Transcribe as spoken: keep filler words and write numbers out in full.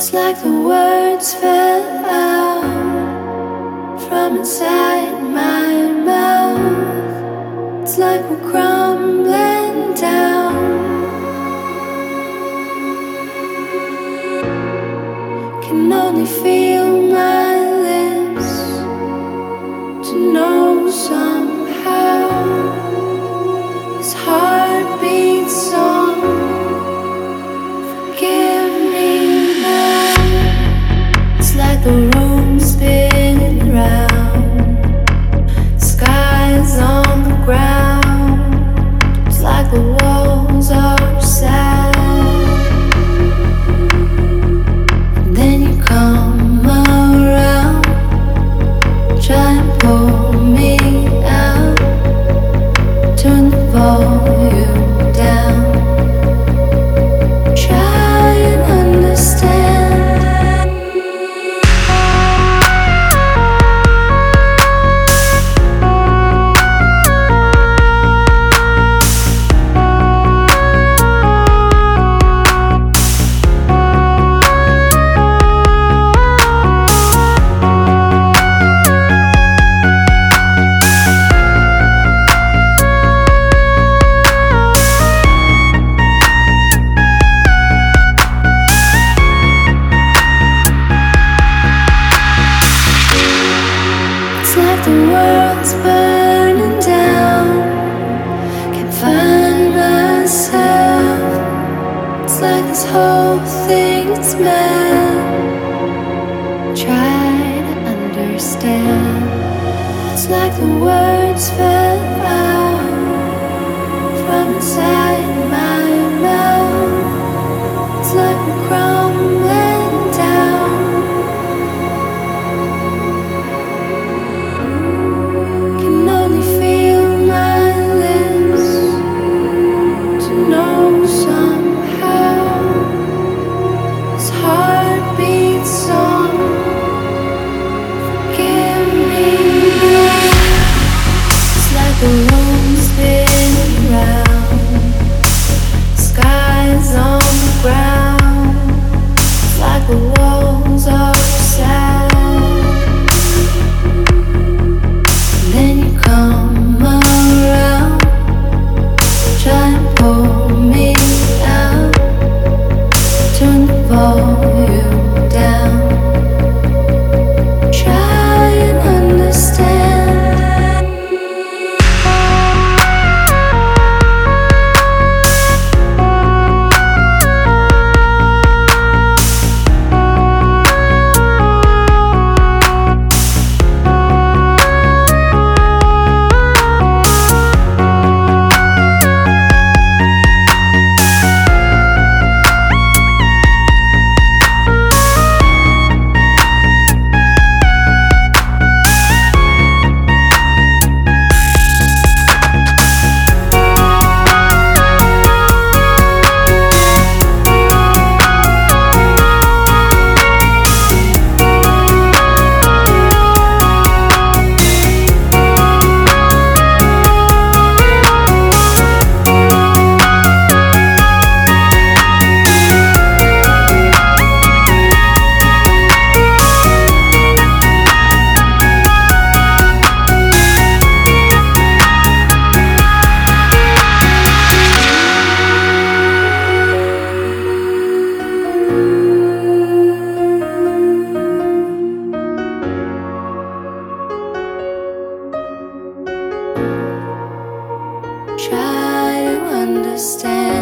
It's like the words fell out from inside my mouth. It's like we're crumbling down. Can only feel my lips to know somehow this heart beats song. Forgive me now. It's like the room spinning round, skies on the ground. It's like the walls are sad. And then you come around, try and pull me out, turn the volume down. Try and understand. It's like the world's burning down. Can't find myself. It's like this whole thing is mad. Try to understand. It's like the words fell out from inside my mouth. It's like we're crumbling down. Can only feel my lips to know somehow this heart beats song. Forgive me now. It's like the room spinning round, skies on the ground. It's like the walls are sad. Then you come around, try and pull me out, turn the volume down. Try and understand. Try to understand.